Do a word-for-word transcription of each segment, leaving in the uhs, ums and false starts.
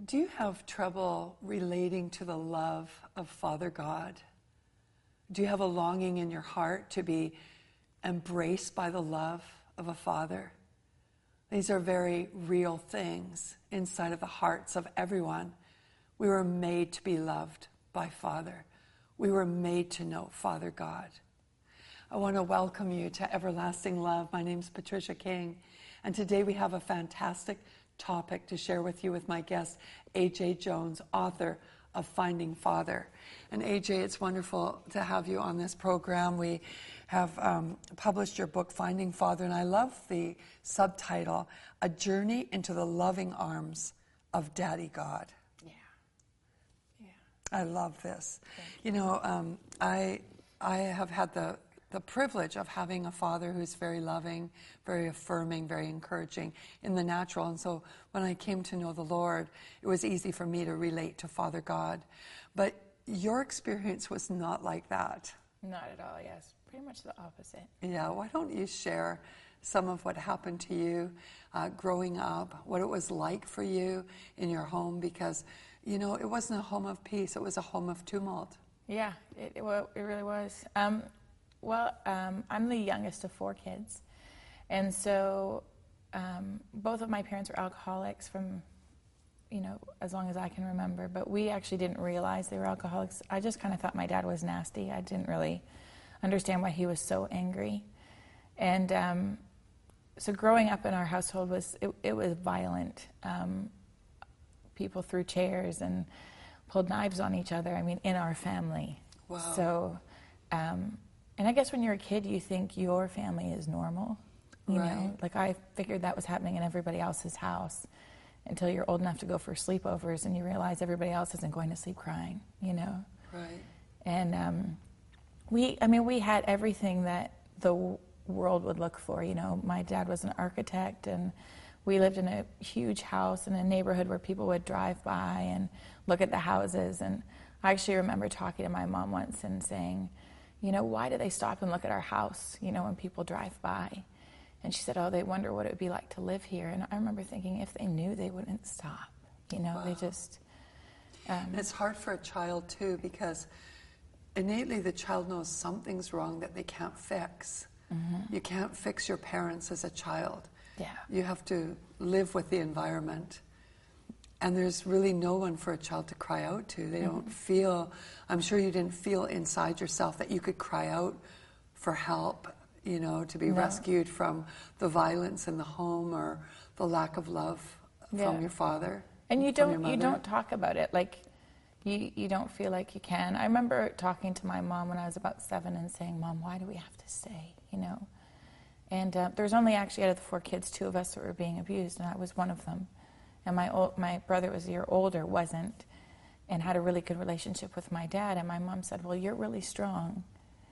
Do you have trouble relating to the love of Father God? Do you have a longing in your heart to be embraced by the love of a father? These are very real things inside of the hearts of everyone. We were made to be loved by Father. We were made to know Father God. I want to welcome you to Everlasting Love. My name's Patricia King, and today we have a fantastic topic to share with you with my guest, A J Jones, author of Finding Father. And A J, it's wonderful to have you on this program. We have um, published your book, Finding Father, and I love the subtitle, A Journey into the Loving Arms of Daddy God. Yeah. Yeah. I love this. You. you know, um, I I have had the the privilege of having a father who's very loving, very affirming, very encouraging in the natural. And so when I came to know the Lord, it was easy for me to relate to Father God. But your experience was not like that. Not at all, yes. Pretty much the opposite. Yeah, why don't you share some of what happened to you uh, growing up, what it was like for you in your home, because, you know, it wasn't a home of peace, it was a home of tumult. Yeah, it, it, well, it really was. Um, Well, um, I'm the youngest of four kids, and so um, both of my parents were alcoholics from, you know, as long as I can remember, but we actually didn't realize they were alcoholics. I just kind of thought my dad was nasty. I didn't really understand why he was so angry. And um, so growing up in our household, was it, it was violent. Um, people threw chairs and pulled knives on each other, I mean, in our family. Wow. So... Um, And I guess when you're a kid, you think your family is normal, you right. know? Like, I figured that was happening in everybody else's house until you're old enough to go for sleepovers and you realize everybody else isn't going to sleep crying, you know? Right. And um, we, I mean, we had everything that the w- world would look for, you know? My dad was an architect, and we lived in a huge house in a neighborhood where people would drive by and look at the houses. And I actually remember talking to my mom once and saying, you know, why do they stop and look at our house, you know, when people drive by? And she said, oh, they wonder what it would be like to live here. And I remember thinking, if they knew, they wouldn't stop. You know, wow. they just... Um, it's hard for a child, too, because innately the child knows something's wrong that they can't fix. Mm-hmm. You can't fix your parents as a child. Yeah. You have to live with the environment. And there's really no one for a child to cry out to. They mm-hmm. don't feel, I'm sure you didn't feel inside yourself that you could cry out for help, you know, to be no. rescued from the violence in the home or the lack of love yeah. from your father. And you don't you don't talk about it. Like, you, you don't feel like you can. I remember talking to my mom when I was about seven and saying, Mom, why do we have to stay, you know? And uh, there's only actually, out of the four kids, two of us that were being abused, and I was one of them. And my old, my brother was a year older, wasn't, and had a really good relationship with my dad. And my mom said, well, you're really strong,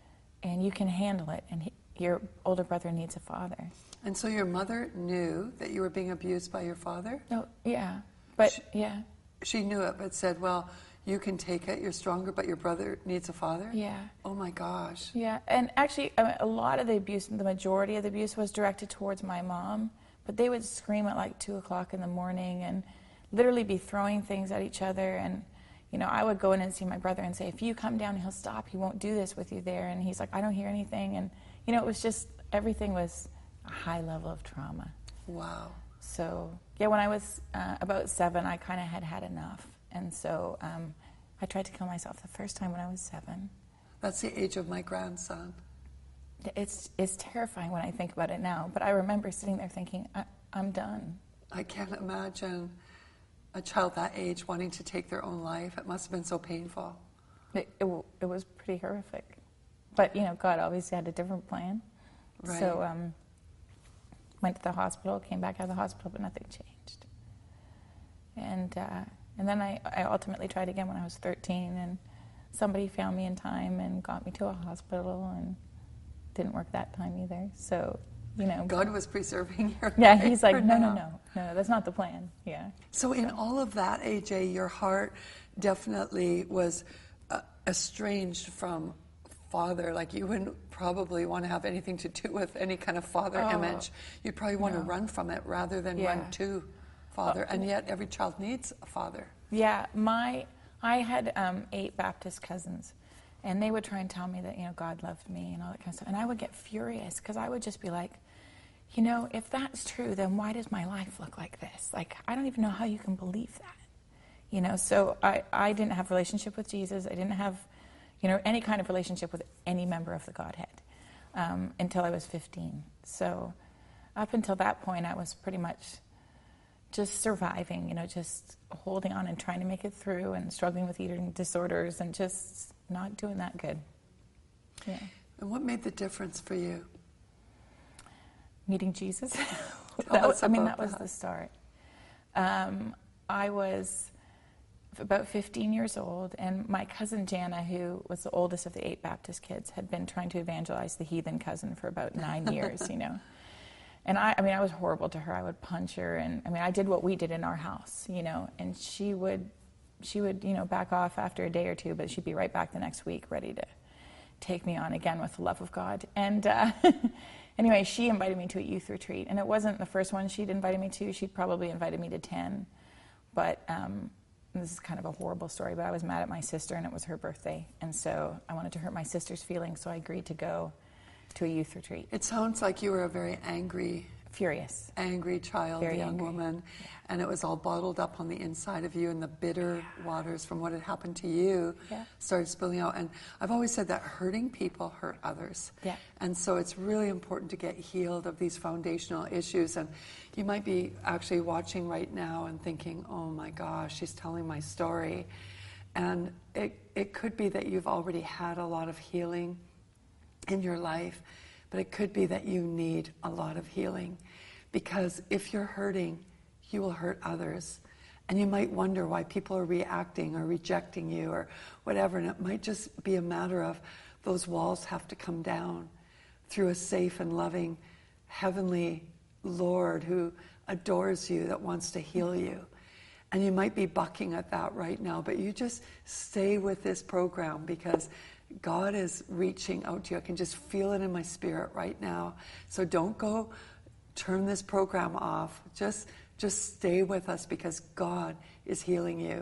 and you can handle it, and he, your older brother needs a father. And so your mother knew that you were being abused by your father? No, yeah, but, she, yeah. She knew it, but said, well, you can take it, you're stronger, but your brother needs a father? Yeah. Oh, my gosh. Yeah, and actually, I mean, a lot of the abuse, the majority of the abuse was directed towards my mom. But they would scream at like two o'clock in the morning and literally be throwing things at each other. And, you know, I would go in and see my brother and say, if you come down, he'll stop. He won't do this with you there. And he's like, I don't hear anything. And, you know, it was just, everything was a high level of trauma. Wow. So, yeah, when I was uh, about seven, I kind of had had enough. And so um, I tried to kill myself the first time when I was seven. That's the age of my grandson. It's it's terrifying when I think about it now, but I remember sitting there thinking, I, I'm done. I can't imagine a child that age wanting to take their own life. It must have been so painful. It, it, it was pretty horrific. But, you know, God obviously had a different plan. Right. So um, went to the hospital, came back out of the hospital, but nothing changed. And uh, and then I, I ultimately tried again when I was thirteen, and somebody found me in time and got me to a hospital, and didn't work that time either. So, you know, God was preserving your yeah, life. he's like, no, now. no, no, no, that's not the plan. Yeah. So, in all of that, A J, your heart definitely was uh, estranged from Father. Like, you wouldn't probably want to have anything to do with any kind of father oh, image. You'd probably want no. to run from it rather than yeah. run to father, and yet every child needs a father. Yeah, my I had um, eight Baptist cousins, and they would try and tell me that, you know, God loved me and all that kind of stuff, and I would get furious because I would just be like, you know, if that's true, then why does my life look like this? Like, I don't even know how you can believe that. You know, so I, I didn't have a relationship with Jesus. I didn't have, you know, any kind of relationship with any member of the Godhead um, until I was fifteen. So up until that point, I was pretty much just surviving, you know, just holding on and trying to make it through and struggling with eating disorders and just not doing that good. Yeah. And what made the difference for you? Meeting Jesus. Tell that us was, I mean, about that was that. the start. Um, I was about fifteen years old, and my cousin Jana, who was the oldest of the eight Baptist kids, had been trying to evangelize the heathen cousin for about nine years, you know. And I, I mean, I was horrible to her. I would punch her, and I mean, I did what we did in our house, you know. And she would, she would, you know, back off after a day or two, but she'd be right back the next week, ready to take me on again with the love of God. And uh, anyway, she invited me to a youth retreat, and it wasn't the first one she'd invited me to. She'd probably invited me to ten, but um, this is kind of a horrible story, but I was mad at my sister, and it was her birthday, and so I wanted to hurt my sister's feelings, so I agreed to go to a youth retreat. It sounds like you were a very angry, Furious. angry child, Very a young angry. woman, Yeah. and it was all bottled up on the inside of you, and the bitter Yeah. waters from what had happened to you Yeah. started spilling out. And I've always said that hurting people hurt others. Yeah. And so it's really important to get healed of these foundational issues. And you might be actually watching right now and thinking, oh my gosh, she's telling my story. And it, it could be that you've already had a lot of healing in your life, but it could be that you need a lot of healing, because if you're hurting, you will hurt others. And you might wonder why people are reacting or rejecting you or whatever, and it might just be a matter of those walls have to come down through a safe and loving heavenly Lord who adores you, that wants to heal you. And you might be bucking at that right now, but you just stay with this program, because God is reaching out to you. I can just feel it in my spirit right now. So don't go turn this program off. Just just stay with us, because God is healing you.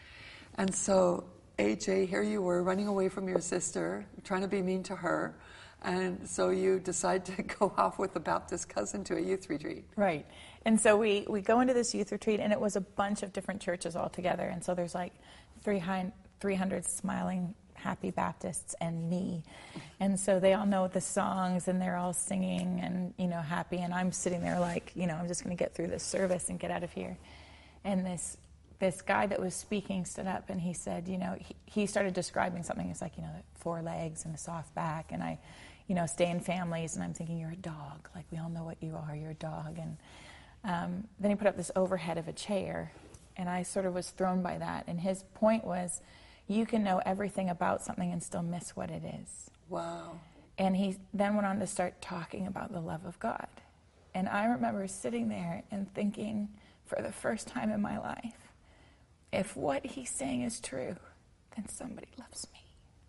And so, A J, here you were running away from your sister, trying to be mean to her. And so you decide to go off with the Baptist cousin to a youth retreat. Right. And so we, we go into this youth retreat, and it was a bunch of different churches all together. And so there's like three hundred smiling, happy Baptists and me. And so they all know the songs, and they're all singing and, you know, happy. And I'm sitting there like, you know, I'm just going to get through this service and get out of here. And this this guy that was speaking stood up, and he said, you know, he, he started describing something. It's like, you know, four legs and a soft back. And I, you know, stay in families. And I'm thinking, you're a dog. Like, we all know what you are. You're a dog. And um, then he put up this overhead of a chair, and I sort of was thrown by that. And his point was, you can know everything about something and still miss what it is. Wow. And he then went on to start talking about the love of God. And I remember sitting there and thinking, for the first time in my life, if what he's saying is true, then somebody loves me.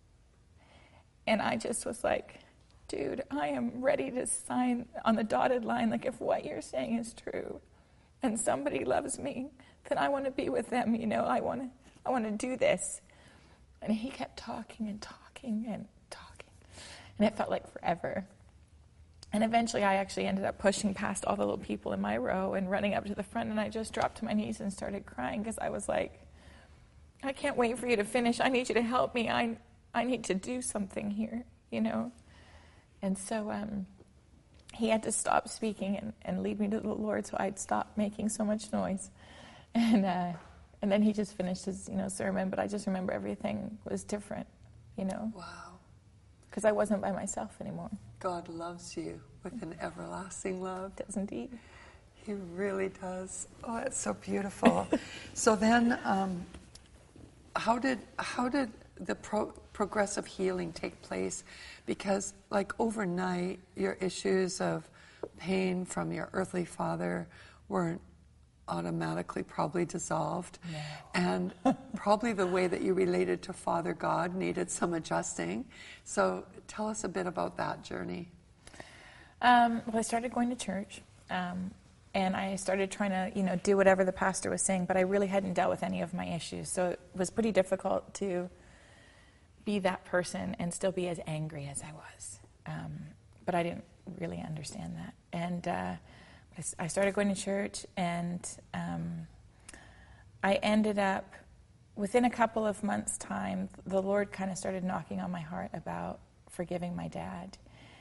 And I just was like, dude, I am ready to sign on the dotted line. Like, if what you're saying is true and somebody loves me, then I want to be with them. You know, I want to, I want to do this. And he kept talking and talking and talking. And it felt like forever. And eventually I actually ended up pushing past all the little people in my row and running up to the front, and I just dropped to my knees and started crying, because I was like, I can't wait for you to finish. I need you to help me. I I need to do something here, you know. And so um, he had to stop speaking and, and lead me to the Lord, so I'd stop making so much noise. And uh, and then he just finished his, you know, sermon, but I just remember everything was different, you know. Wow. Because I wasn't by myself anymore. God loves you with an everlasting love. Does indeed. He really does. Oh, it's so beautiful. So then, um, how did how did the pro- progressive healing take place? Because, like, overnight, your issues of pain from your earthly father weren't automatically probably dissolved. No. And probably the way that you related to Father God needed some adjusting. So tell us a bit about that journey. Um, well, I started going to church. Um, and I started trying to, you know, do whatever the pastor was saying, but I really hadn't dealt with any of my issues. So it was pretty difficult to be that person and still be as angry as I was. Um, but I didn't really understand that. And uh, I started going to church, and um, I ended up, within a couple of months' time, the Lord kind of started knocking on my heart about forgiving my dad.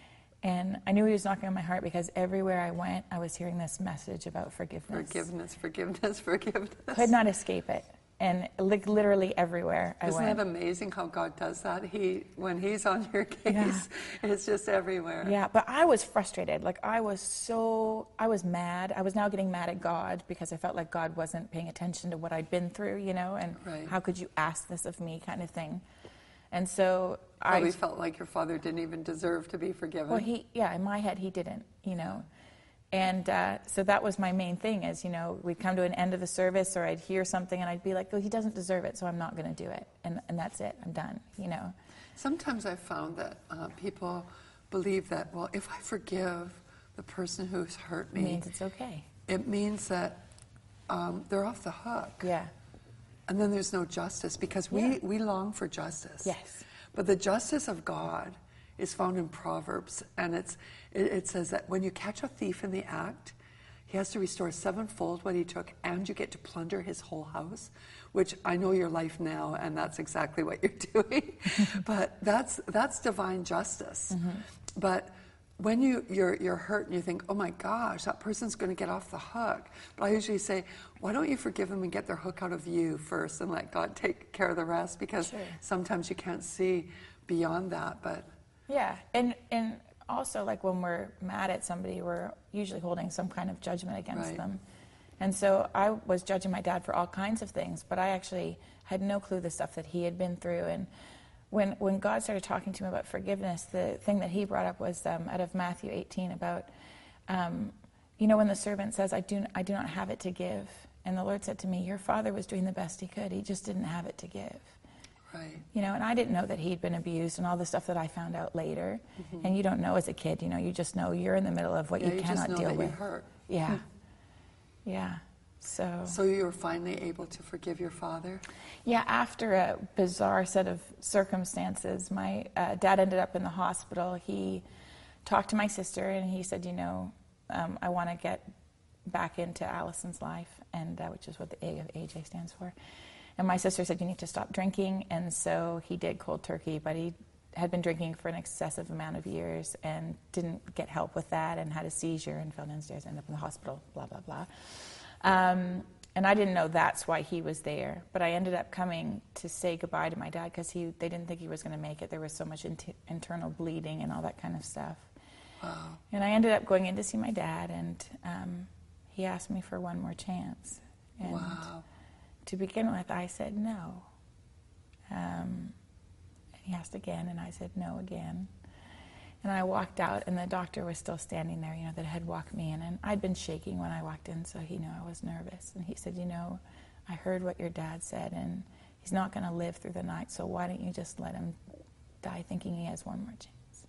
And I knew he was knocking on my heart because everywhere I went, I was hearing this message about forgiveness. Forgiveness, forgiveness, forgiveness. Could not escape it. And like literally everywhere I Isn't went. that amazing how God does that? He, when He's on your case, Yeah. it's just everywhere. Yeah, but I was frustrated. Like I was so, I was mad. I was now getting mad at God because I felt like God wasn't paying attention to what I'd been through, you know, and Right. how could you ask this of me kind of thing. And so Probably I felt like your father didn't even deserve to be forgiven. Well, he, yeah, in my head, he didn't, you know. And uh, so that was my main thing is, you know, we'd come to an end of the service or I'd hear something and I'd be like, well, he doesn't deserve it, so I'm not going to do it. And and that's it. I'm done, you know. Sometimes I've found that uh, people believe that, well, if I forgive the person who's hurt me, It means it's okay. it means that um, they're off the hook. Yeah. And then there's no justice because we, Yeah. we long for justice. Yes. But the justice of God is found in Proverbs, and it's it, it says that when you catch a thief in the act, he has to restore sevenfold what he took, and you get to plunder his whole house, which I know your life now, and that's exactly what you're doing. But that's that's divine justice. Mm-hmm. But when you, you're, you're hurt and you think, oh my gosh, that person's going to get off the hook. But I usually say, why don't you forgive them and get their hook out of you first and let God take care of the rest? Because Sure. sometimes you can't see beyond that. But Yeah, and and also like when we're mad at somebody, we're usually holding some kind of judgment against Right. them. And so I was judging my dad for all kinds of things, but I actually had no clue the stuff that he had been through. And when when God started talking to me about forgiveness, the thing that he brought up was um, out of Matthew eighteen about, um, you know, when the servant says, I do, I do not have it to give. And the Lord said to me, your father was doing the best he could. He just didn't have it to give. right, You know, and I didn't know that he'd been abused and all the stuff that I found out later. Mm-hmm. And you don't know as a kid, you know, you just know you're in the middle of what yeah, you you cannot just know deal that with. you're hurt. Yeah. Yeah. So, So you were finally able to forgive your father? yeah, after a bizarre set of circumstances, my uh, dad ended up in the hospital. He talked to my sister and he said, you know, um, I want to get back into Allison's life, and uh, which is what the A of A J stands for. And my sister said, you need to stop drinking. And so he did cold turkey, but he had been drinking for an excessive amount of years and didn't get help with that and had a seizure and fell downstairs, ended up in the hospital, blah, blah, blah. Um, and I didn't know that's why he was there. But I ended up coming to say goodbye to my dad because he they didn't think he was going to make it. There was so much in- internal bleeding and all that kind of stuff. Wow. And I ended up going in to see my dad, and um, he asked me for one more chance. And Wow. to begin with, I said no. Um, and he asked again, and I said no again. And I walked out, and the doctor was still standing there, you know, that had walked me in. And I'd been shaking when I walked in, so he knew I was nervous. And he said, you know, I heard what your dad said, and he's not going to live through the night, so why don't you just let him die thinking he has one more chance?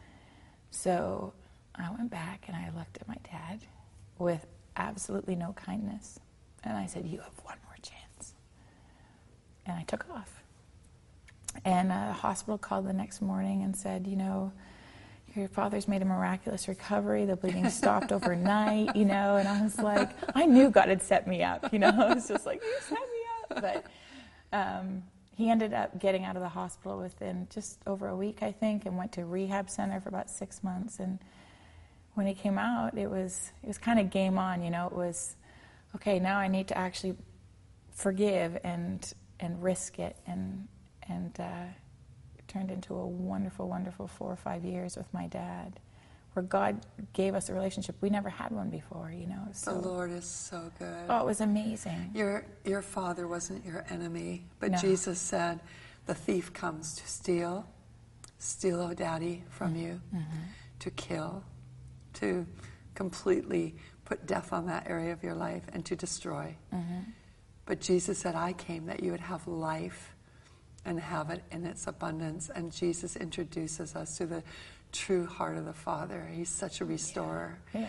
So I went back, and I looked at my dad with absolutely no kindness. And I said, you have one more chance. And I took off. And uh, the hospital called the next morning and said, you know, your father's made a miraculous recovery. The bleeding stopped overnight, you know. And I was like, I knew God had set me up, you know. I was just like, you set me up. But um, he ended up getting out of the hospital within just over a week, I think, and went to a rehab center for about six months. And when he came out, it was it was kind of game on, you know. It was, okay, now I need to actually forgive and and risk it, and and uh, it turned into a wonderful, wonderful four or five years with my dad, where God gave us a relationship we never had one before, you know. So, The Lord is so good. oh, it was amazing. Your your father wasn't your enemy, but No. Jesus said, the thief comes to steal, steal, oh daddy, from you, Mm-hmm. to kill, to completely put death on that area of your life, and to destroy. Mm-hmm. But Jesus said, I came that you would have life and have it in its abundance. And Jesus introduces us to the true heart of the Father. He's such a restorer. Yeah.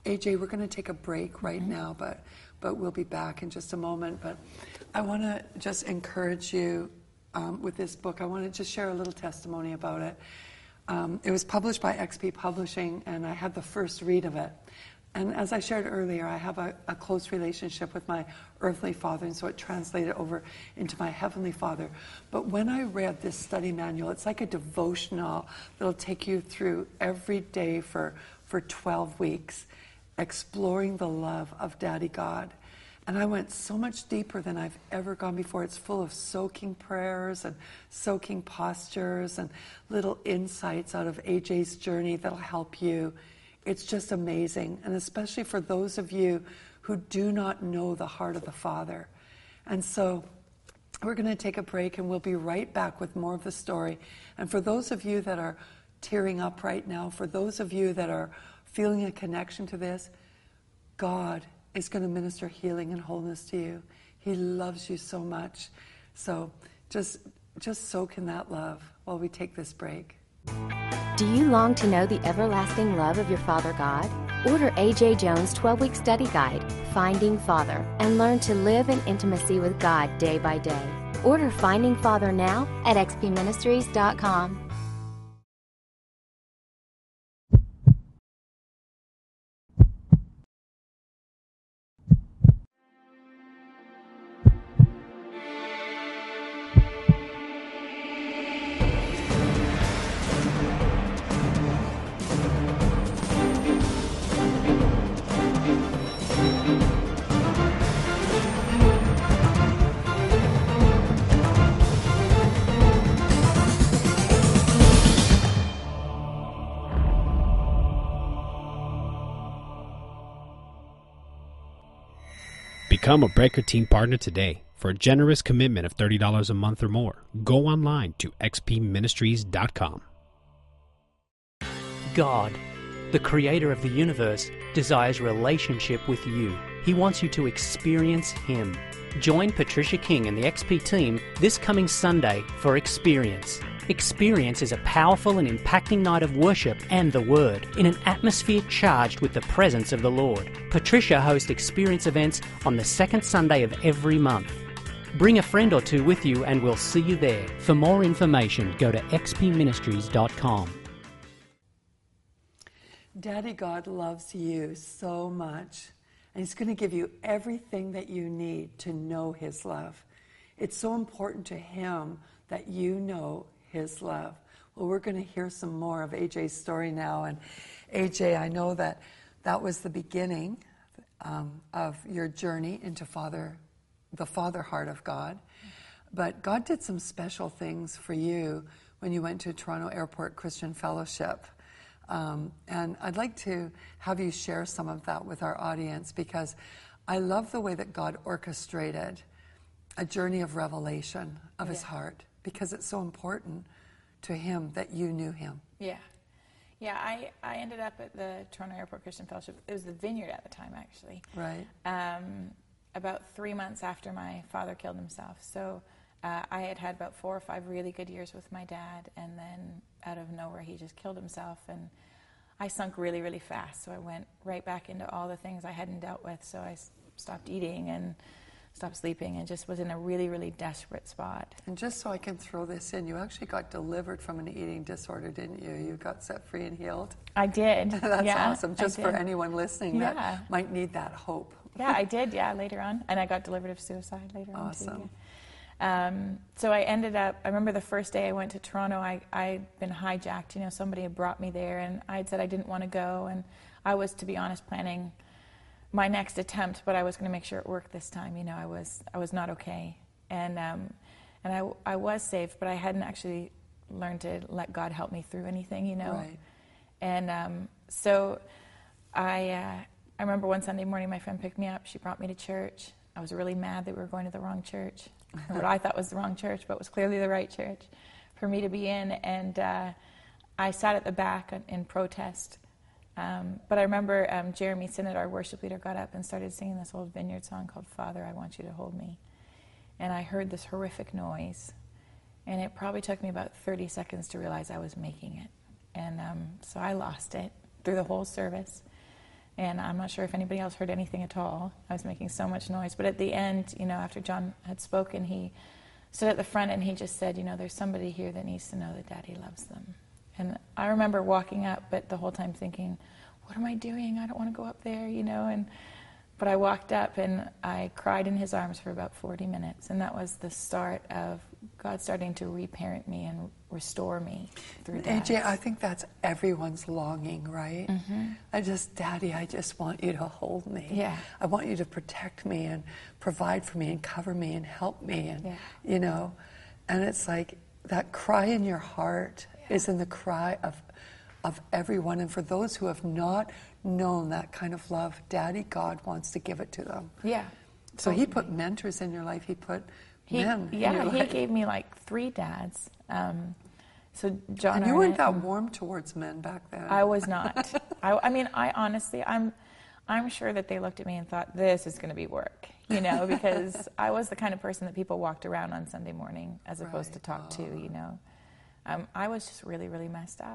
A J, we're going to take a break right mm-hmm. now, but but we'll be back in just a moment. But I want to just encourage you um, with this book. I want to just share a little testimony about it. Um, it was published by X P Publishing, and I had the first read of it. And as I shared earlier, I have a, a close relationship with my earthly father, and so it translated over into my heavenly father. But when I read this study manual, it's like a devotional that'll take you through every day for, for twelve weeks, exploring the love of Daddy God. And I went so much deeper than I've ever gone before. It's full of soaking prayers and soaking postures and little insights out of A J's journey that'll help you. It's just amazing, and especially for those of you who do not know the heart of the Father. And so we're going to take a break, and we'll be right back with more of the story. And for those of you that are tearing up right now, for those of you that are feeling a connection to this, God is going to minister healing and wholeness to you. He loves you so much. So just, just soak in that love while we take this break. Do you long to know the everlasting love of your Father God? Order A J Jones' twelve-week study guide, Finding Father, and learn to live in intimacy with God day by day. Order Finding Father now at x p ministries dot com. Become a Breaker Team partner today. For a generous commitment of thirty dollars a month or more, go online to x p ministries dot com. God, the creator of the universe, desires relationship with you. He wants you to experience Him. Join Patricia King and the X P team this coming Sunday for Experience. Experience is a powerful and impacting night of worship and the Word in an atmosphere charged with the presence of the Lord. Patricia hosts Experience events on the second Sunday of every month. Bring a friend or two with you and we'll see you there. For more information, go to x p ministries dot com. Daddy God loves you so much, and He's going to give you everything that you need to know His love. It's so important to Him that you know His love. Well, we're going to hear some more of A J's story now. And A J, I know that that was the beginning um, of your journey into Father, the Father heart of God. But God did some special things for you when you went to Toronto Airport Christian Fellowship. Um, and I'd like to have you share some of that with our audience, because I love the way that God orchestrated a journey of revelation of yeah. His heart, because it's so important to Him that you knew Him. Yeah. Yeah, I, I ended up at the Toronto Airport Christian Fellowship. It was the Vineyard at the time, actually. Right. Um, about three months after my father killed himself. So uh, I had had about four or five really good years with my dad, and then out of nowhere he just killed himself, and I sunk really, really fast. So I went right back into all the things I hadn't dealt with. So I s- stopped eating and stopped sleeping and just was in a really, really desperate spot. And just so I can throw this in, you actually got delivered from an eating disorder, didn't you? You got set free and healed. I did. That's yeah, awesome. Just for anyone listening yeah. that might need that hope. Yeah, I did, yeah, later on. And I got delivered of suicide later awesome. on, too. Yeah. Um, so I ended up, I remember the first day I went to Toronto, I, I'd been hijacked. You know, somebody had brought me there, and I'd said I didn't want to go. And I was, to be honest, planning my next attempt, but I was going to make sure it worked this time. You know, I was I was not okay, and um, and I I was saved, but I hadn't actually learned to let God help me through anything. You know, right. and um, so I uh, I remember one Sunday morning, my friend picked me up. She brought me to church. I was really mad that we were going to the wrong church, or what I thought was the wrong church, but was clearly the right church for me to be in. And uh, I sat at the back in protest. Um, but I remember um, Jeremy Sinnott, our worship leader, got up and started singing this old Vineyard song called Father, I Want You to Hold Me. And I heard this horrific noise. And it probably took me about thirty seconds to realize I was making it. And um, so I lost it through the whole service. And I'm not sure if anybody else heard anything at all. I was making so much noise. But at the end, you know, after John had spoken, he stood at the front and he just said, you know, there's somebody here that needs to know that Daddy loves them. And I remember walking up, but the whole time thinking, what am I doing? I don't want to go up there, you know. And but I walked up and I cried in his arms for about forty minutes. And that was the start of God starting to reparent me and restore me through that. A J, I think that's everyone's longing, right? Mm-hmm. I just, Daddy, I just want you to hold me. Yeah. I want you to protect me and provide for me and cover me and help me. And, Yeah. you know, and it's like that cry in your heart Yeah. is in the cry of, of everyone. And for those who have not known that kind of love, Daddy God wants to give it to them. Yeah. So he put mentors in your life. He put He, men in yeah, your he life. gave me like three dads. Um, so John And you weren't Arnett- that warm towards men back then. I was not. I, I mean, I honestly, I'm, I'm sure that they looked at me and thought, this is going to be work, you know, because I was the kind of person that people walked around on Sunday morning as opposed Right. to talk to, you know. Um, I was just really, really messed up.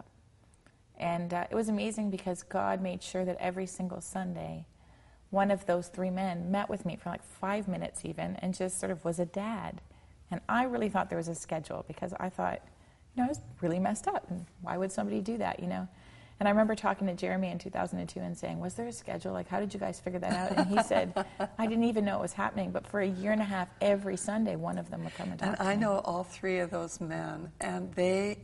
And uh, it was amazing because God made sure that every single Sunday, one of those three men met with me for like five minutes even and just sort of was a dad. And I really thought there was a schedule because I thought, you know, I was really messed up. And why would somebody do that, you know? And I remember talking to Jeremy in two thousand two and saying, was there a schedule? Like, how did you guys figure that out? And he said, I didn't even know it was happening. But for a year and a half, every Sunday, one of them would come and talk And to I me. know all three of those men, and they,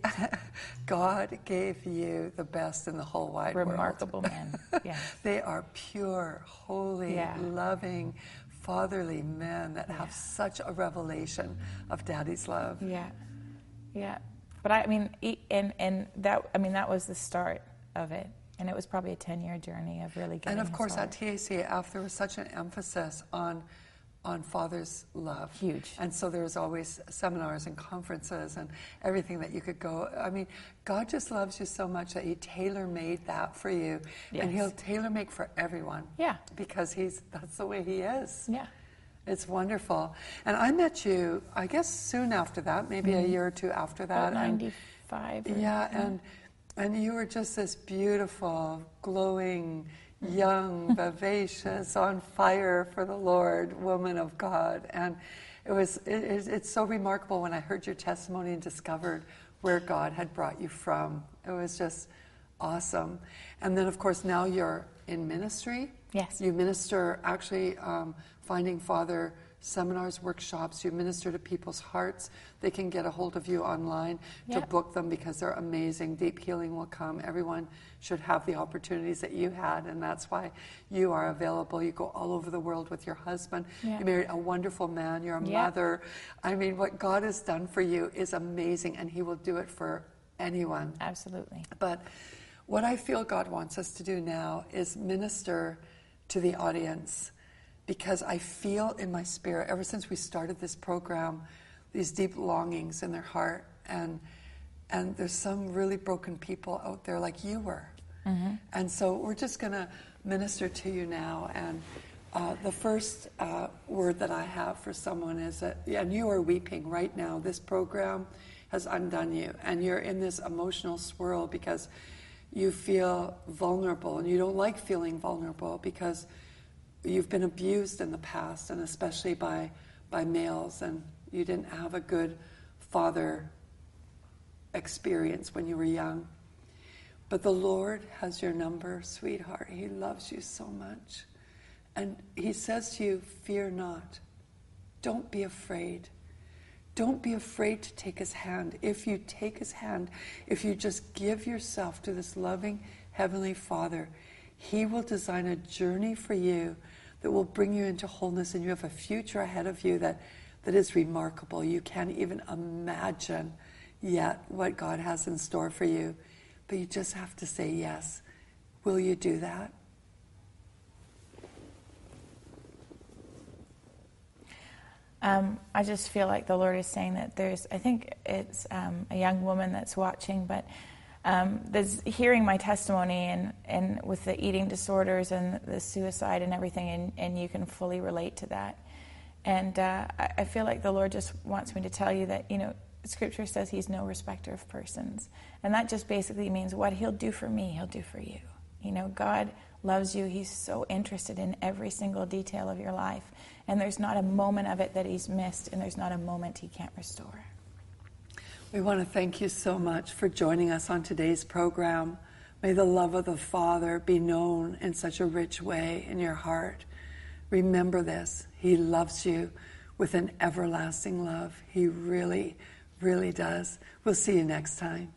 God gave you the best in the whole wide Remarkable world. men, yes. They are pure, holy, Yeah. loving, fatherly men that have such a revelation of Daddy's love. Yeah, yeah. But I mean, e- and and that I mean that was the start of it, and it was probably a ten-year journey of really getting. And of his course, heart. at T A C A F, there was such an emphasis on on father's love. Huge. And so there was always seminars and conferences and everything that you could go. I mean, God just loves you so much that he tailor-made that for you. Yes. And he'll tailor-make for everyone. Yeah. Because he's that's the way he is. Yeah. It's wonderful. And I met you, I guess, soon after that, maybe Mm-hmm. a year or two after that. About and- ninety-five. or- yeah, and and you were just this beautiful, glowing, young, vivacious, on fire for the Lord, woman of God. And it was it, it, it's so remarkable when I heard your testimony and discovered where God had brought you from. It was just awesome. And then, of course, now you're in ministry. Yes. You minister, actually, um, Finding Father seminars, workshops. You minister to people's hearts. They can get a hold of you online to Yep. book them because they're amazing. Deep healing will come. Everyone should have the opportunities that you had, and that's why you are available. You go all over the world with your husband. Yeah. You married a wonderful man. You're a Yeah. mother. I mean, what God has done for you is amazing, and he will do it for anyone. Absolutely. But what I feel God wants us to do now is minister to the audience, because I feel in my spirit, ever since we started this program, these deep longings in their heart. And and there's some really broken people out there like you were. Mm-hmm. And so we're just going to minister to you now. And uh, the first uh, word that I have for someone is that, and you are weeping right now. This program has undone you. And you're in this emotional swirl because you feel vulnerable. And you don't like feeling vulnerable because you've been abused in the past, and especially by by males, and you didn't have a good father experience when you were young. But the Lord has your number, sweetheart. He loves you so much. And he says to you, fear not. Don't be afraid. Don't be afraid to take his hand. If you take his hand, if you just give yourself to this loving Heavenly Father, he will design a journey for you that will bring you into wholeness, and you have a future ahead of you that, that is remarkable. You can't even imagine yet what God has in store for you, but you just have to say yes. Will you do that? Um, I just feel like the Lord is saying that there's, I think it's um, a young woman that's watching, but um, there's hearing my testimony and, and with the eating disorders and the suicide and everything, and, and you can fully relate to that. And uh, I, I feel like the Lord just wants me to tell you that, you know, Scripture says he's no respecter of persons. And that just basically means what he'll do for me, he'll do for you. You know, God loves you. He's so interested in every single detail of your life. And there's not a moment of it that he's missed, and there's not a moment he can't restore. We want to thank you so much for joining us on today's program. May the love of the Father be known in such a rich way in your heart. Remember this, he loves you with an everlasting love. He really, really does. We'll see you next time.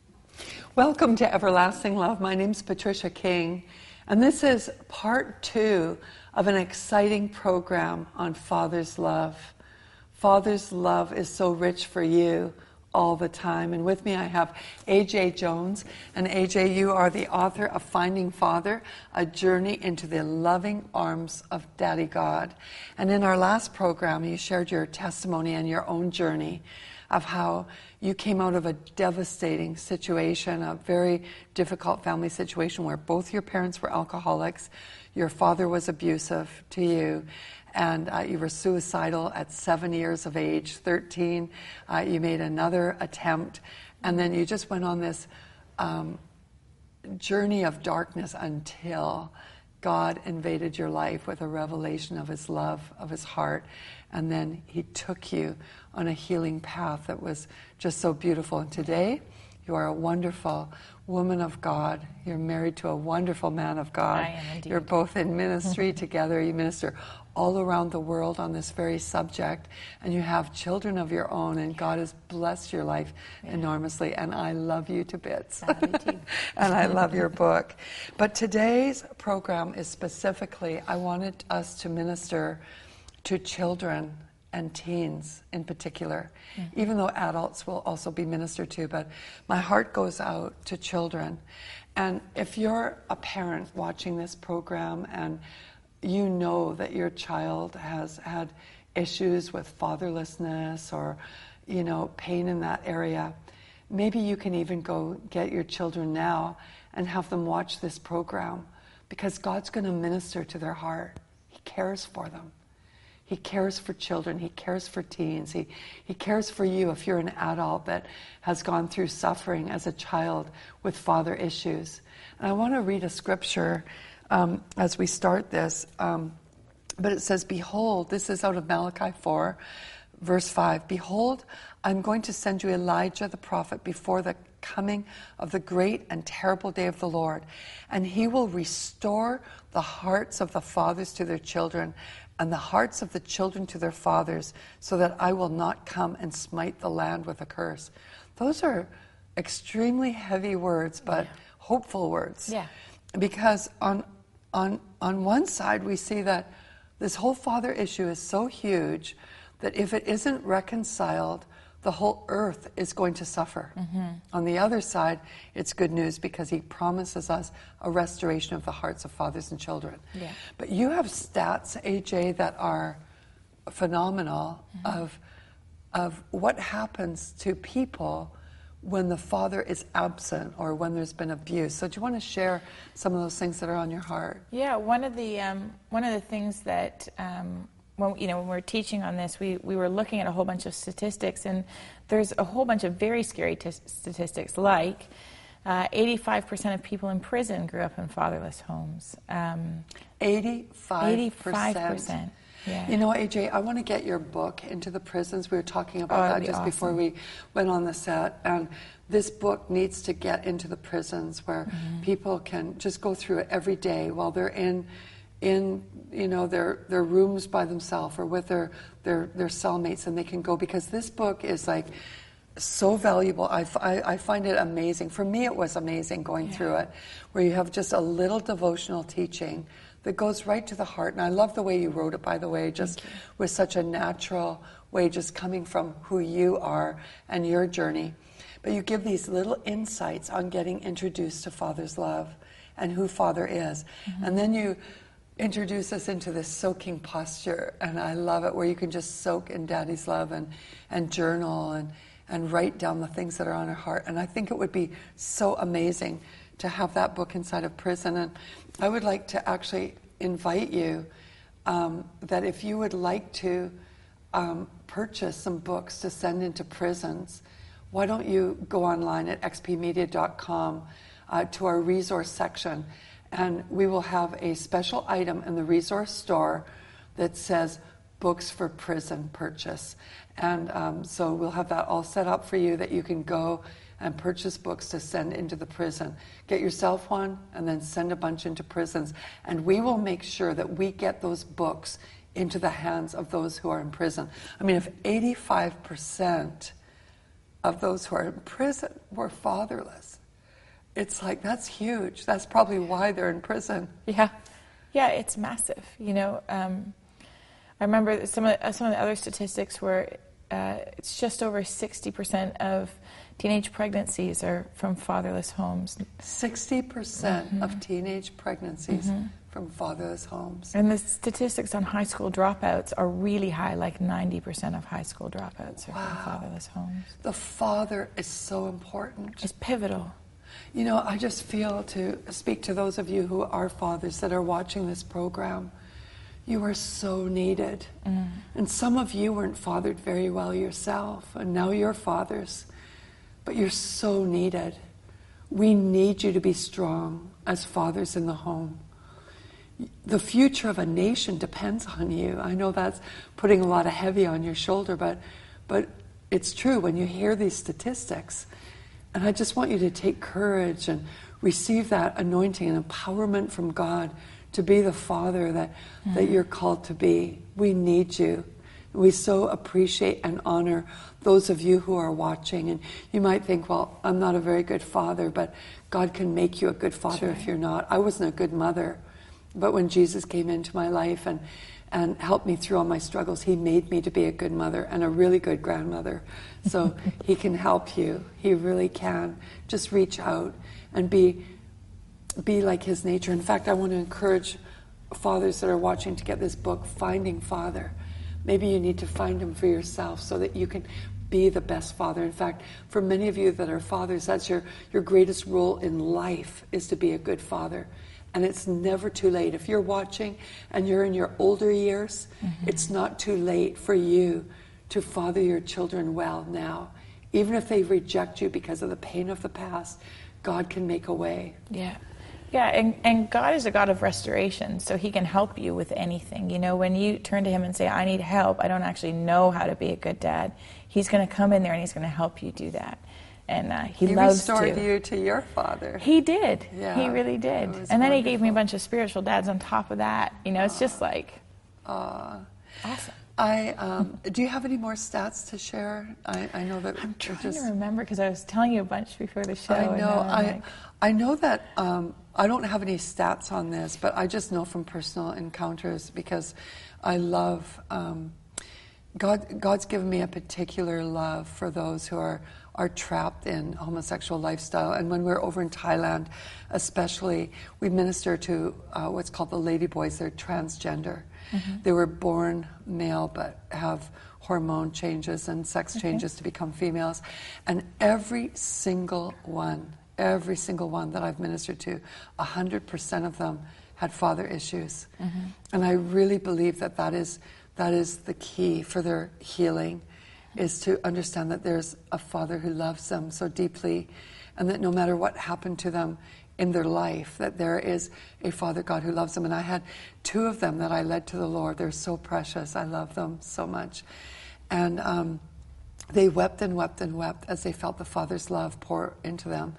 Welcome to Everlasting Love. My name's Patricia King, and this is part two of an exciting program on Father's love. Father's love is so rich for you all the time. And with me I have A J Jones. And A J, you are the author of Finding Father, A Journey into the Loving Arms of Daddy God. And in our last program, you shared your testimony and your own journey of how you came out of a devastating situation, a very difficult family situation where both your parents were alcoholics, your father was abusive to you, and uh, you were suicidal at seven years of age, thirteen. Uh, you made another attempt, and then you just went on this um, journey of darkness until God invaded your life with a revelation of his love, of his heart, and then he took you on a healing path that was just so beautiful. And today, you are a wonderful woman of God. You're married to a wonderful man of God. I am indeed. You're both in ministry together. You minister all around the world on this very subject, and you have children of your own, and God has blessed your life yeah. enormously, and I love you to bits. I love you too. And I love your book. But today's program is specifically, I wanted us to minister to children and teens in particular, mm-hmm. even though adults will also be ministered to, but my heart goes out to children. And if you're a parent watching this program and you know that your child has had issues with fatherlessness or, you know, pain in that area, maybe you can even go get your children now and have them watch this program, because God's going to minister to their heart. He cares for them. He cares for children. He cares for teens. He, he cares for you if you're an adult that has gone through suffering as a child with father issues. And I want to read a scripture um, as we start this. Um, but it says, behold, this is out of Malachi four, verse five. Behold, I'm going to send you Elijah the prophet before the coming of the great and terrible day of the Lord. And he will restore the hearts of the fathers to their children, and the hearts of the children to their fathers, so that I will not come and smite the land with a curse. Those are extremely heavy words, but yeah. hopeful words. Yeah. Because on on on one side we see that this whole father issue is so huge that if it isn't reconciled, the whole earth is going to suffer. Mm-hmm. On the other side, it's good news because he promises us a restoration of the hearts of fathers and children. Yeah. But you have stats, A J, that are phenomenal mm-hmm. of, of what happens to people when the father is absent or when there's been abuse. So do you want to share some of those things that are on your heart? Yeah, one of the um, one of the things that um, when you know when we were teaching on this, we, we were looking at a whole bunch of statistics, and there's a whole bunch of very scary t- statistics, like uh, eighty-five percent of people in prison grew up in fatherless homes. Um, eighty-five percent. Yeah. You know, A J, I want to get your book into the prisons. We were talking about oh, that just awesome. before we went on the set. And this book needs to get into the prisons where mm-hmm. people can just go through it every day while they're in, in you know, their their rooms by themselves or with their, their, their cellmates, and they can go, because this book is like so valuable. I, I, I find it amazing. For me, it was amazing going yeah. through it, where you have just a little devotional teaching that goes right to the heart. And I love the way you wrote it, by the way, just with such a natural way, just coming from who you are and your journey. But you give these little insights on getting introduced to Father's love and who Father is. Mm-hmm. And then you introduce us into this soaking posture, and I love it, where you can just soak in Daddy's love and, and journal and, and write down the things that are on our heart. And I think it would be so amazing to have that book inside of prison. And I would like to actually invite you um, that if you would like to um, purchase some books to send into prisons, why don't you go online at x p media dot com uh, to our resource section, And we will have a special item in the resource store that says books for prison purchase. And um, so we'll have that all set up for you that you can go and purchase books to send into the prison. Get yourself one and then send a bunch into prisons. And we will make sure that we get those books into the hands of those who are in prison. I mean, if eighty-five percent of those who are in prison were fatherless, it's like, that's huge. That's probably why they're in prison. Yeah. Yeah, it's massive. You know, um, I remember some of, the, some of the other statistics were uh, it's just over sixty percent of teenage pregnancies are from fatherless homes. sixty percent mm-hmm. of teenage pregnancies mm-hmm. from fatherless homes. And the statistics on high school dropouts are really high, like ninety percent of high school dropouts are wow. from fatherless homes. The father is so important. It's pivotal. You know, I just feel to speak to those of you who are fathers that are watching this program. You are so needed. Mm. And some of you weren't fathered very well yourself, and now you're fathers. But you're so needed. We need you to be strong as fathers in the home. The future of a nation depends on you. I know that's putting a lot of heavy on your shoulder, but but it's true when you hear these statistics. And I just want you to take courage and receive that anointing and empowerment from God to be the father that, mm-hmm. that you're called to be. We need you. We so appreciate and honor those of you who are watching. And you might think, well, I'm not a very good father, but God can make you a good father right. if you're not. I wasn't a good mother. But when Jesus came into my life and, and helped me through all my struggles, he made me to be a good mother and a really good grandmother. So he can help you. He really can. Just reach out and be, be like his nature. In fact, I want to encourage fathers that are watching to get this book, Finding Father. Maybe you need to find him for yourself so that you can be the best father. In fact, for many of you that are fathers, that's your, your greatest role in life, is to be a good father. And it's never too late. If you're watching and you're in your older years, mm-hmm. it's not too late for you to father your children well now. Even if they reject you because of the pain of the past, God can make a way. Yeah. Yeah, and, and God is a God of restoration, so he can help you with anything. You know, when you turn to him and say, I need help, I don't actually know how to be a good dad, he's going to come in there and he's going to help you do that. And uh, he, he loves to. He restored you to your father. He did. Yeah, he really did. And then wonderful. He gave me a bunch of spiritual dads on top of that. You know, it's just like uh, awesome. I um, do you have any more stats to share? I, I know that I'm trying just, to remember because I was telling you a bunch before the show. I know. I like, I know that um, I don't have any stats on this, but I just know from personal encounters because I love um, God. God's given me a particular love for those who are are trapped in homosexual lifestyle. And when we're over in Thailand, especially, we minister to uh, what's called the lady boys. They're transgender. Mm-hmm. They were born male but have hormone changes and sex okay. changes to become females. And every single one, every single one that I've ministered to, one hundred percent of them had father issues. Mm-hmm. And I really believe that that is, that is the key for their healing, is to understand that there's a father who loves them so deeply, and that no matter what happened to them in their life, that there is a Father God who loves them. And I had two of them that I led to the Lord. They're so precious. I love them so much. And um, they wept and wept and wept as they felt the Father's love pour into them.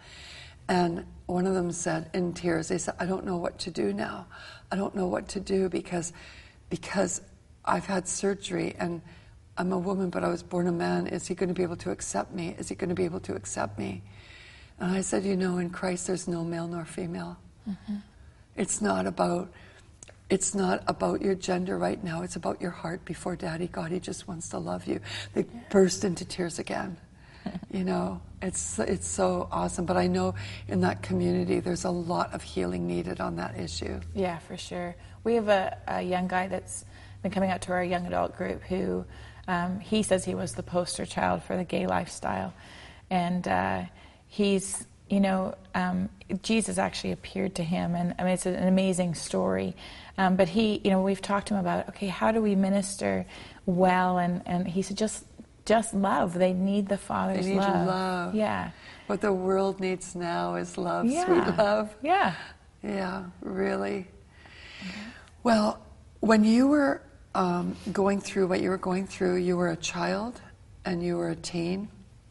And one of them said in tears, they said, I don't know what to do now. I don't know what to do because, because I've had surgery and I'm a woman, but I was born a man. Is he going to be able to accept me? Is he going to be able to accept me? And I said, you know, in Christ there's no male nor female. Mm-hmm. It's not about, it's not about your gender right now. It's about your heart before Daddy God. He just wants to love you. They yeah. burst into tears again. You know, it's it's so awesome. But I know in that community there's a lot of healing needed on that issue. Yeah, for sure. We have a, a young guy that's been coming out to our young adult group who um, he says he was the poster child for the gay lifestyle. And uh, he's, you know, um, Jesus actually appeared to him. And I mean, it's an amazing story. Um, but he, you know, we've talked to him about, okay, how do we minister well? And, and he said, just just love. They need the Father's they need love. love. Yeah. What the world needs now is love, yeah. sweet love. Yeah. Yeah, really. Mm-hmm. Well, when you were um, going through what you were going through, you were a child and you were a teen.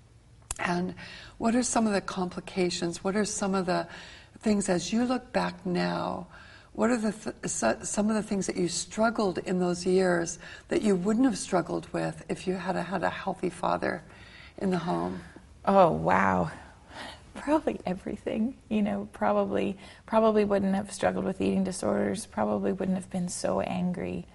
And what are some of the complications? What are some of the things, as you look back now, what are the th- some of the things that you struggled in those years that you wouldn't have struggled with if you had a, had a healthy father in the home? Oh, wow. Probably everything. You know, probably probably wouldn't have struggled with eating disorders, probably wouldn't have been so angry.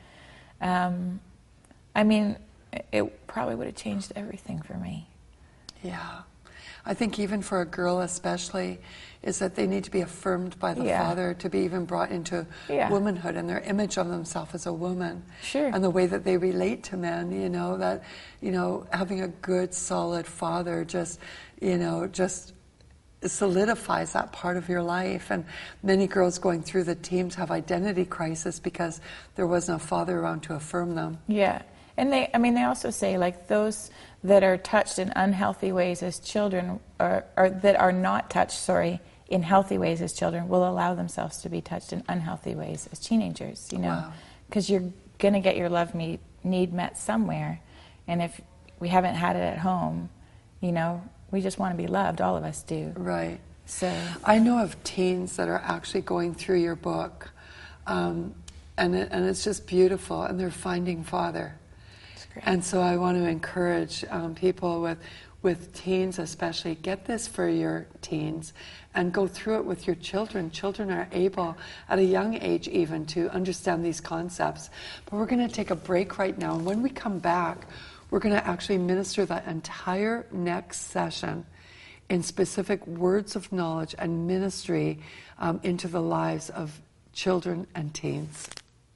Um, I mean, it probably would have changed everything for me. Yeah. I think even for a girl especially, is that they need to be affirmed by the yeah. father to be even brought into yeah. womanhood and their image of themselves as a woman. Sure. And the way that they relate to men, you know, that, you know, having a good, solid father just, you know, just solidifies that part of your life. And many girls going through the teens have identity crisis because there wasn't a father around to affirm them. Yeah. And they, I mean, they also say, like, those that are touched in unhealthy ways as children, or, or that are not touched, sorry, in healthy ways as children, will allow themselves to be touched in unhealthy ways as teenagers, you know? Because wow. you're going to get your love need, need met somewhere. And if we haven't had it at home, you know, we just want to be loved. All of us do. Right. So I know of teens that are actually going through your book, um, and, it, and it's just beautiful, and they're finding Father. And so I want to encourage um, people with with teens especially, get this for your teens and go through it with your children. Children are able, at a young age even, to understand these concepts. But we're going to take a break right now. And when we come back, we're going to actually minister that entire next session in specific words of knowledge and ministry um, into the lives of children and teens.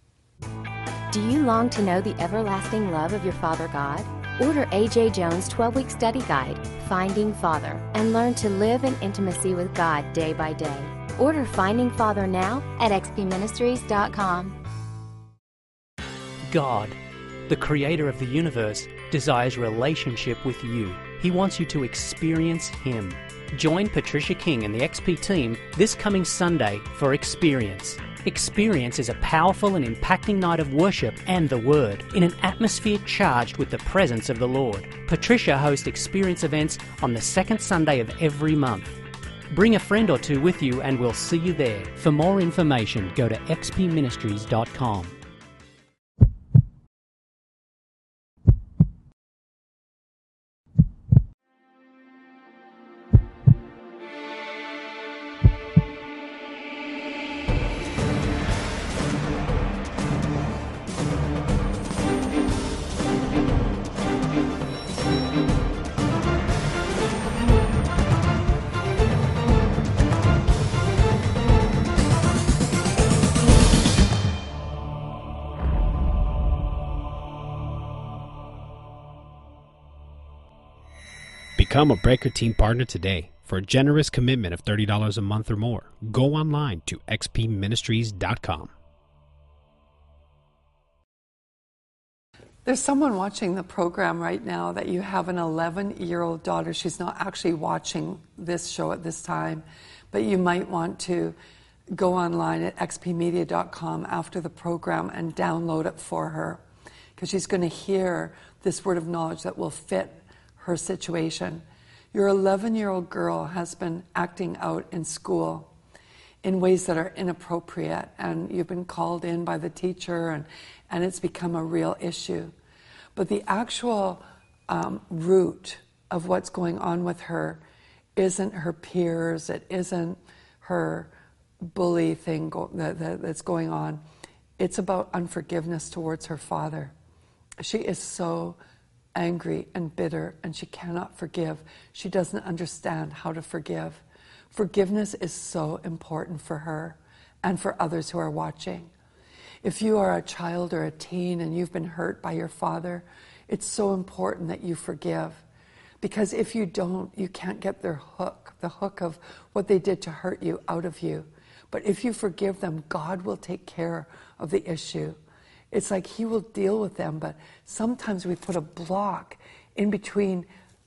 Do you long to know the everlasting love of your Father God? Order A J Jones' twelve-week study guide, Finding Father, and learn to live in intimacy with God day by day. Order Finding Father now at x p ministries dot com. God, the creator of the universe, desires relationship with you. He wants you to experience Him. Join Patricia King and the X P team this coming Sunday for Experience. Experience is a powerful and impacting night of worship and the Word in an atmosphere charged with the presence of the Lord. Patricia hosts Experience events on the second Sunday of every month. Bring a friend or two with you and we'll see you there. For more information, go to x p ministries dot com. Become a Breaker Team partner today. For a generous commitment of thirty dollars a month or more, go online to x p ministries dot com. There's someone watching the program right now that you have an eleven-year-old daughter. She's not actually watching this show at this time, but you might want to go online at x p media dot com after the program and download it for her, because she's going to hear this word of knowledge that will fit her situation. Your eleven-year-old girl has been acting out in school in ways that are inappropriate, and you've been called in by the teacher, and, and it's become a real issue. But the actual um, root of what's going on with her isn't her peers, it isn't her bully thing go- that, that, that's going on. It's about unforgiveness towards her father. She is so angry and bitter, and she cannot forgive. She doesn't understand how to forgive. Forgiveness is so important for her and for others who are watching. If you are a child or a teen and you've been hurt by your father, it's so important that you forgive. Because if you don't, you can't get their hook, the hook of what they did to hurt you, out of you. But if you forgive them, God will take care of the issue. It's like He will deal with them, but sometimes we put a block in between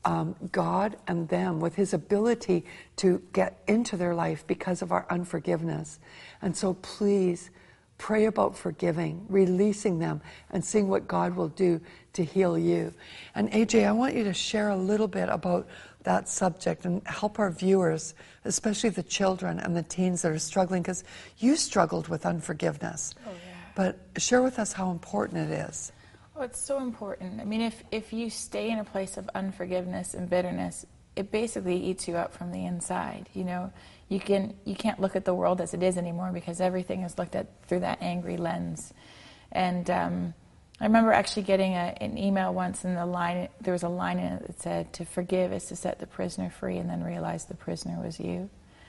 um, God and them, with his ability to get into their life because of our unforgiveness. And so please pray about forgiving, releasing them, and seeing what God will do to heal you. And A J, I want you to share a little bit about that subject and help our viewers, especially the children and the teens that are struggling, because you struggled with unforgiveness. Oh, yeah. But share with us how important it is. Oh, it's so important. I mean, if, if you stay in a place of unforgiveness and bitterness, it basically eats you up from the inside. You know, you can you can't look at the world as it is anymore because everything is looked at through that angry lens. And um, I remember actually getting a, an email once, and the line there was a line in it that said, "To forgive is to set the prisoner free," and then realize the prisoner was you.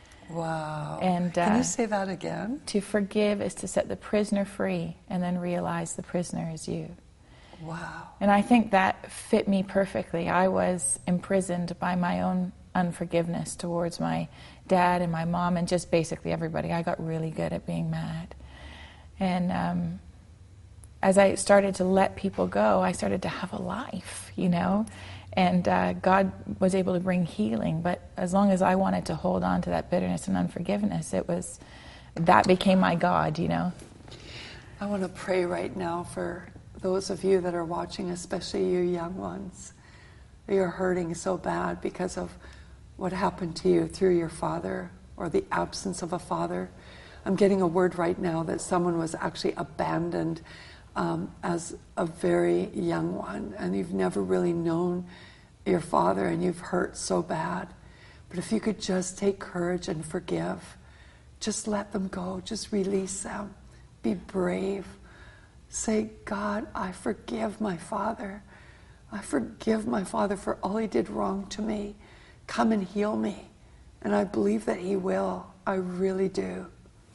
Wow. And uh, can you say that again? To forgive is to set the prisoner free, and then realize the prisoner is you. Wow. And I think that fit me perfectly. I was imprisoned by my own unforgiveness towards my dad and my mom and just basically everybody. I got really good at being mad. And um, as I started to let people go, I started to have a life, you know. And uh, God was able to bring healing. But as long as I wanted to hold on to that bitterness and unforgiveness, it was, that became my God, you know. I want to pray right now for those of you that are watching, especially you young ones. You're hurting so bad because of what happened to you through your father or the absence of a father. I'm getting a word right now that someone was actually abandoned um, as a very young one, and you've never really known your father and you've hurt so bad. But if you could just take courage and forgive, just let them go, just release them, be brave. Say, God, I forgive my father. I forgive my father for all he did wrong to me. Come and heal me. And I believe that he will. I really do.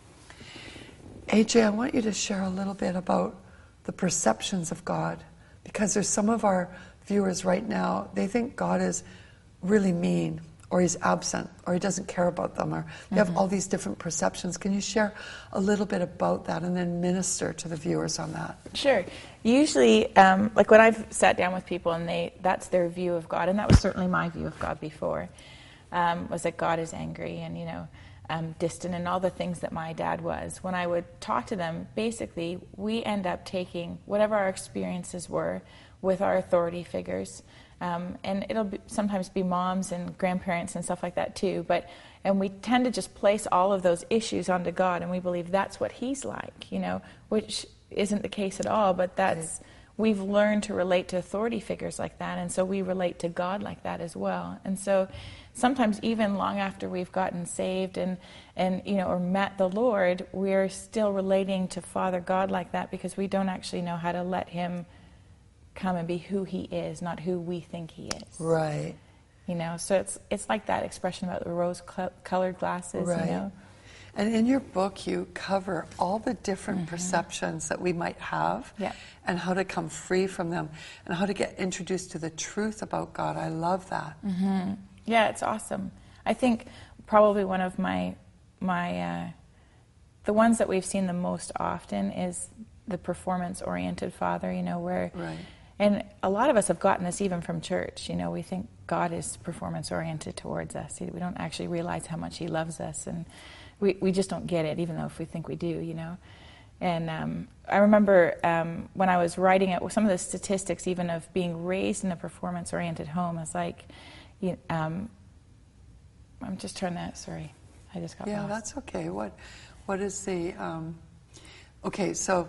A J, I want you to share a little bit about the perceptions of God, because there's some of our viewers right now, they think God is really mean, or he's absent, or he doesn't care about them, or they have mm-hmm. all these different perceptions. Can you share a little bit about that and then minister to the viewers on that? Sure. Usually, um, like when I've sat down with people and they that's their view of God, and that was certainly my view of God before, um, was that God is angry and, you know, um, distant and all the things that my dad was. When I would talk to them, basically, we end up taking whatever our experiences were with our authority figures, Um, and it'll be, sometimes be moms and grandparents and stuff like that too. But and we tend to just place all of those issues onto God, and we believe that's what He's like, you know, which isn't the case at all. But that's right. We've learned to relate to authority figures like that, and so we relate to God like that as well. And so sometimes even long after we've gotten saved and and you know or met the Lord, we're still relating to Father God like that because we don't actually know how to let Him come and be who He is, not who we think He is. Right. You know, so it's it's like that expression about the rose-colored glasses, right. you know. And in your book, you cover all the different mm-hmm. perceptions that we might have yeah. and how to come free from them and how to get introduced to the truth about God. I love that. Mm-hmm. Yeah, it's awesome. I think probably one of my, my uh, the ones that we've seen the most often is the performance-oriented father, you know, where... Right. And a lot of us have gotten this even from church. You know, we think God is performance-oriented towards us. We don't actually realize how much He loves us, and we, we just don't get it, even though if we think we do, you know. And um, I remember um, when I was writing it, some of the statistics even of being raised in a performance-oriented home is like, you, um, I'm just trying to, sorry, I just got yeah, lost. Yeah, that's okay. What, what is the, um, okay, so...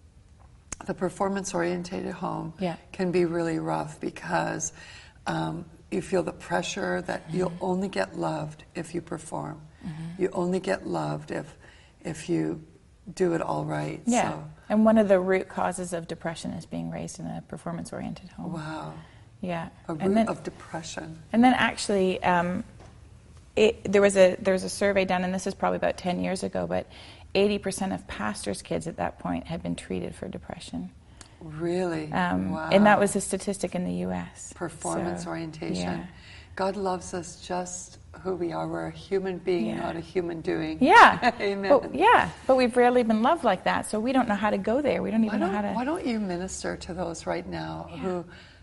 the performance-oriented home yeah. can be really rough because um, you feel the pressure that mm-hmm. you'll only get loved if you perform. Mm-hmm. You only get loved if if you do it all right. Yeah, so. And one of the root causes of depression is being raised in a performance-oriented home. Wow. Yeah. A root and then, of depression. And then actually, um, it, there was a there was a survey done, and this is probably about ten years ago, but eighty percent of pastors' kids at that point had been treated for depression. Really? Um, wow. And that was a statistic in the U S Performance so, orientation. Yeah. God loves us just who we are. We're a human being, yeah. not a human doing. Yeah. Amen. But, yeah, but we've rarely been loved like that, so we don't know how to go there. We don't even why know how to... Why don't you minister to those right now yeah. who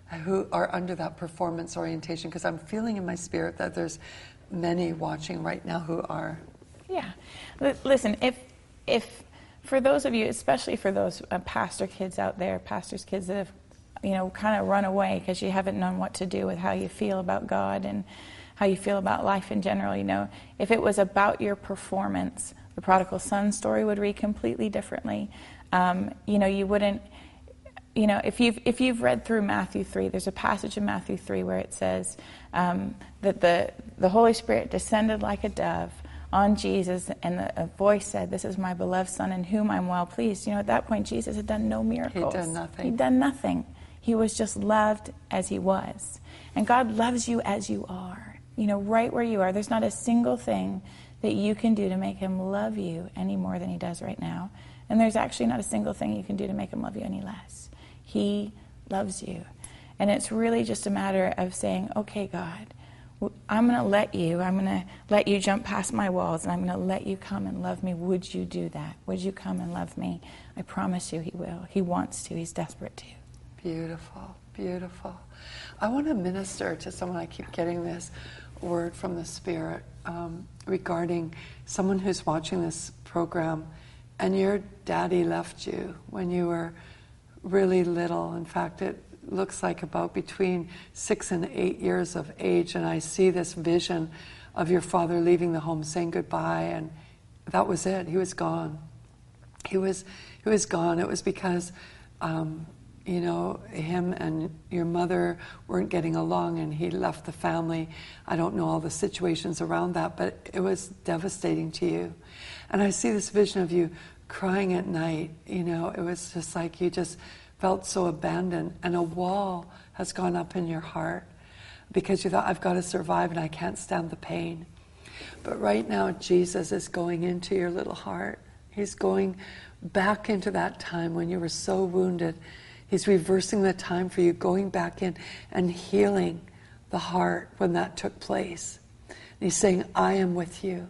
who are under that performance orientation? Because I'm feeling in my spirit that there's many watching right now who are. Yeah. L- listen, if if for those of you, especially for those uh, pastor kids out there, pastors' kids that have, you know, kind of run away because you haven't known what to do with how you feel about God and how you feel about life in general, you know, if it was about your performance, the prodigal son story would read completely differently. Um, you know, you wouldn't, you know, if you've if you've read through Matthew three, there's a passage in Matthew three where it says um, that the the Holy Spirit descended like a dove on Jesus, and the, a voice said, "This is my beloved Son in whom I'm well pleased." You know, at that point, Jesus had done no miracles. He'd done nothing. He'd done nothing. He was just loved as he was. And God loves you as you are, you know, right where you are. There's not a single thing that you can do to make him love you any more than he does right now. And there's actually not a single thing you can do to make him love you any less. He loves you. And it's really just a matter of saying, okay, God, I'm going to let you, I'm going to let you jump past my walls, and I'm going to let you come and love me. Would you do that? Would you come and love me? I promise you he will. He wants to. He's desperate to. Beautiful, beautiful. I want to minister to someone. I keep getting this word from the Spirit um, regarding someone who's watching this program, and your daddy left you when you were really little. In fact, it looks like about between six and eight years of age, and I see this vision of your father leaving the home, saying goodbye, and that was it. He was gone. He was he was gone. It was because um, you know, him and your mother weren't getting along, and he left the family. I don't know all the situations around that, but it was devastating to you. And I see this vision of you crying at night. You know, it was just like you just felt so abandoned, and a wall has gone up in your heart because you thought, I've got to survive and I can't stand the pain. But right now, Jesus is going into your little heart. He's going back into that time when you were so wounded. He's reversing the time for you, going back in and healing the heart when that took place. And he's saying, I am with you.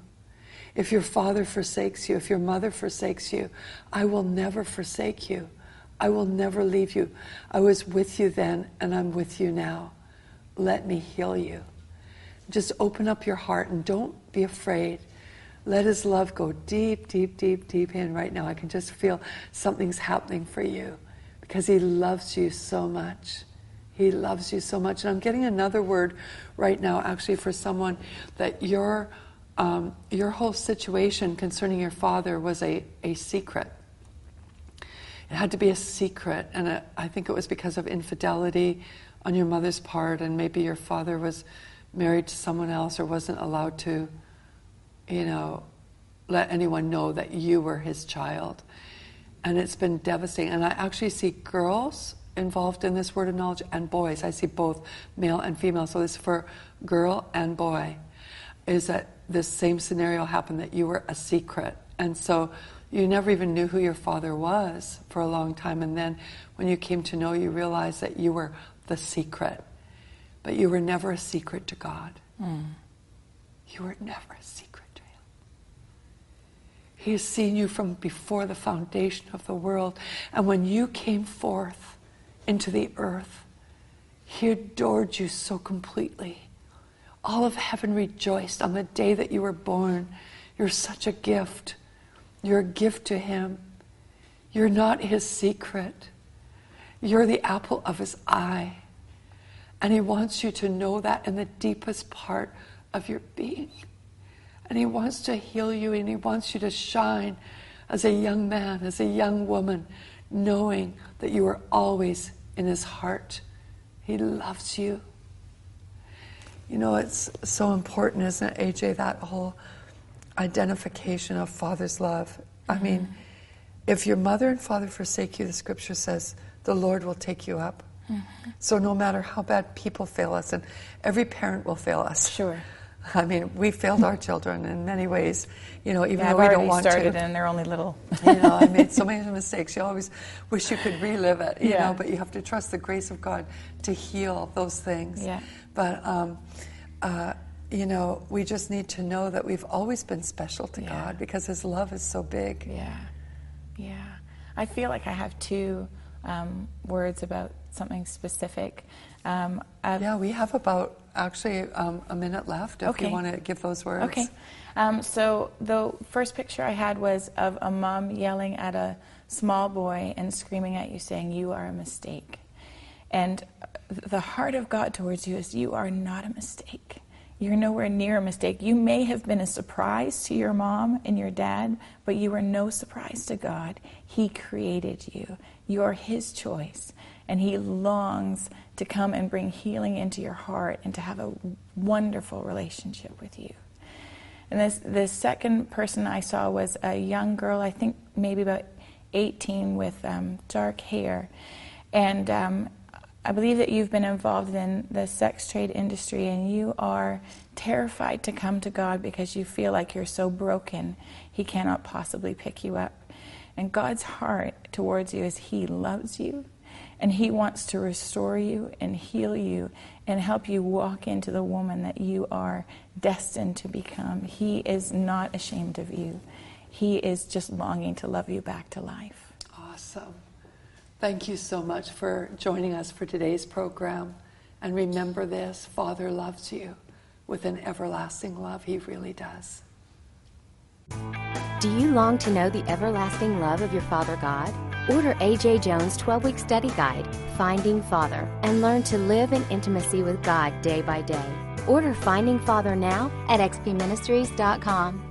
If your father forsakes you, if your mother forsakes you, I will never forsake you. I will never leave you. I was with you then, and I'm with you now. Let me heal you. Just open up your heart and don't be afraid. Let his love go deep, deep, deep, deep in right now. I can just feel something's happening for you because he loves you so much. He loves you so much. And I'm getting another word right now actually for someone that your um, your whole situation concerning your father was a, a secret. It had to be a secret, and it, I think it was because of infidelity on your mother's part, and maybe your father was married to someone else or wasn't allowed to, you know, let anyone know that you were his child. And it's been devastating. And I actually see girls involved in this word of knowledge and boys. I see both male and female. So this is for girl and boy, is that this same scenario happened, that you were a secret. And so you never even knew who your father was for a long time. And then when you came to know, you realized that you were the secret. But you were never a secret to God. Mm. You were never a secret to him. He has seen you from before the foundation of the world. And when you came forth into the earth, he adored you so completely. All of heaven rejoiced on the day that you were born. You're such a gift. You're a gift to him. You're not his secret. You're the apple of his eye. And he wants you to know that in the deepest part of your being. And he wants to heal you, and he wants you to shine as a young man, as a young woman, knowing that you are always in his heart. He loves you. You know, it's so important, isn't it, A J, that whole identification of Father's love. Mm-hmm. I mean, if your mother and father forsake you, the scripture says, the Lord will take you up. Mm-hmm. So no matter how bad people fail us, and every parent will fail us. Sure. I mean, we failed our children in many ways, you know, even yeah, though we I've don't want to. started and they're only little. You know, I made so many mistakes. You always wish you could relive it, you yeah. know, but you have to trust the grace of God to heal those things. Yeah. But, um, uh, you know, we just need to know that we've always been special to yeah. God because his love is so big. Yeah, yeah. I feel like I have two um, words about something specific. Um, I've- Yeah, we have about actually um, a minute left if Okay. you want to give those words. Okay. Um, so the first picture I had was of a mom yelling at a small boy and screaming at you, saying, "You are a mistake." And the heart of God towards you is, you are not a mistake. You're nowhere near a mistake. You may have been a surprise to your mom and your dad, but you are no surprise to God. He created you. You're His choice. And He longs to come and bring healing into your heart and to have a wonderful relationship with you. And this, the second person I saw was a young girl, I think maybe about eighteen, with um, dark hair. And um, I believe that you've been involved in the sex trade industry, and you are terrified to come to God because you feel like you're so broken, He cannot possibly pick you up. And God's heart towards you is He loves you, and He wants to restore you and heal you and help you walk into the woman that you are destined to become. He is not ashamed of you. He is just longing to love you back to life. Awesome. Thank you so much for joining us for today's program. And remember this, Father loves you with an everlasting love. He really does. Do you long to know the everlasting love of your Father God? Order A J Jones' twelve-week study guide, Finding Father, and learn to live in intimacy with God day by day. Order Finding Father now at x p ministries dot com.